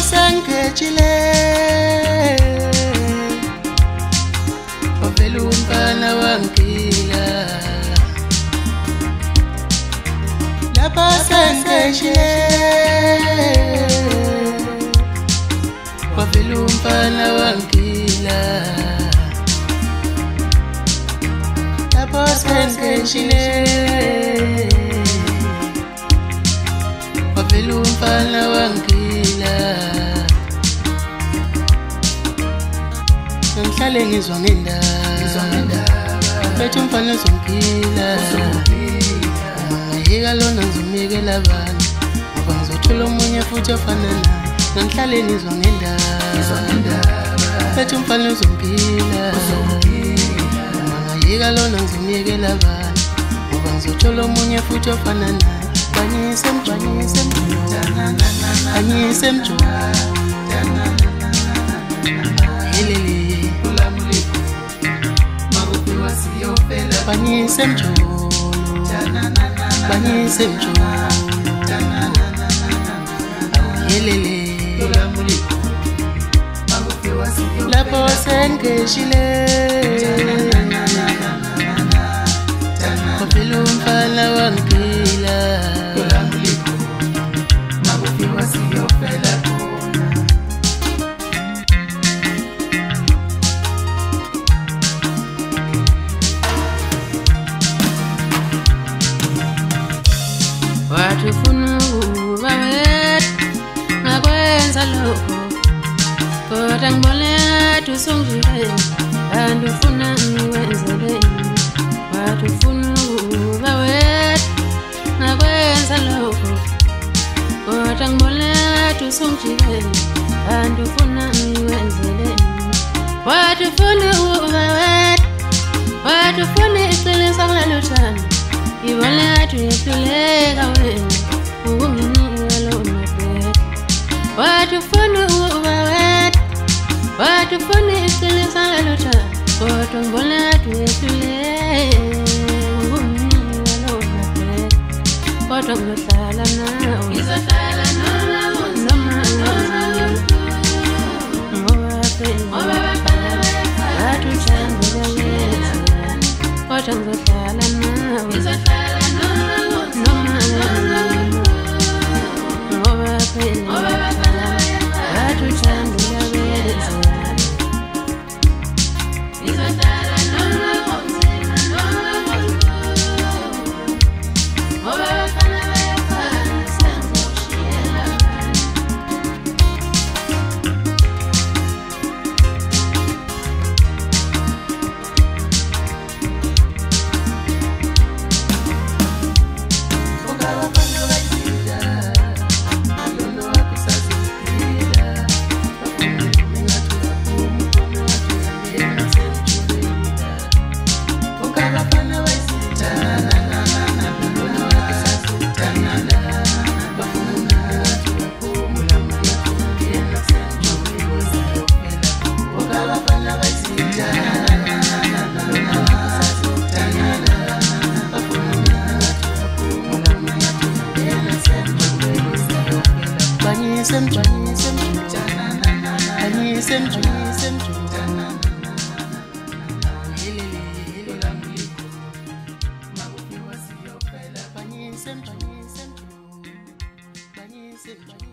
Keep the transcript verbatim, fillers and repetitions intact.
sengejile wavela umfana wangila lapha sengejile wavela umfana wangila lapha sengejile wavela umfana wangila ngihlale ngizwa ngendaba bethu umfana uzongila ungayeka lona ngizomyekela abantu ngoba ngizothola omunye futhi ofana naye ngihlale ngizwa ngendaba bethu umfana uzongila ungayeka lona ngizomyekela abantu ngoba ngizothola omunye futhi ofana naye Banyise mjwanyise mjwanyise Banyise mjwanyise Yelele Ulamuliku Magupiwa siyo fela Banyise mjwolo Banyise mjwolo Yelele Ulamuliku Magupiwa siyo fela Lapo sengeshile Wavela umfana wangila Watufuna uba wethu ngakwenza lokho kodwa ngibona tusongile andifuna ngiwenzele watufuna uba wethu ngakwenza lokho kodwa ngibona tusongile andifuna ngiwenzele watufuna uba wethu watufuna iqiniso kuloluthando Ibona tuyehluleka wena ukunginika lo mabheka watufuna uba wethu watufuna iqiniso loluthando kodwa ngibona tuyehluleka ukunginika lo mabheka kodwa ngizohlala nawe ngizohlala nawe noma ngoba phela watuthandela wena kodwa ngizohlala nawe ngizohlala nawe noma ngoba phela watuthandela wena ngizohlala nawe ngomzimba noma ngoba bafana bayafana sengizokushiyela Banyise mjwanyise Banyise mjwanyise Yelele Ulamuliku Magupiwa siyo fela Banyise mjwanyise Banyise mjwanyise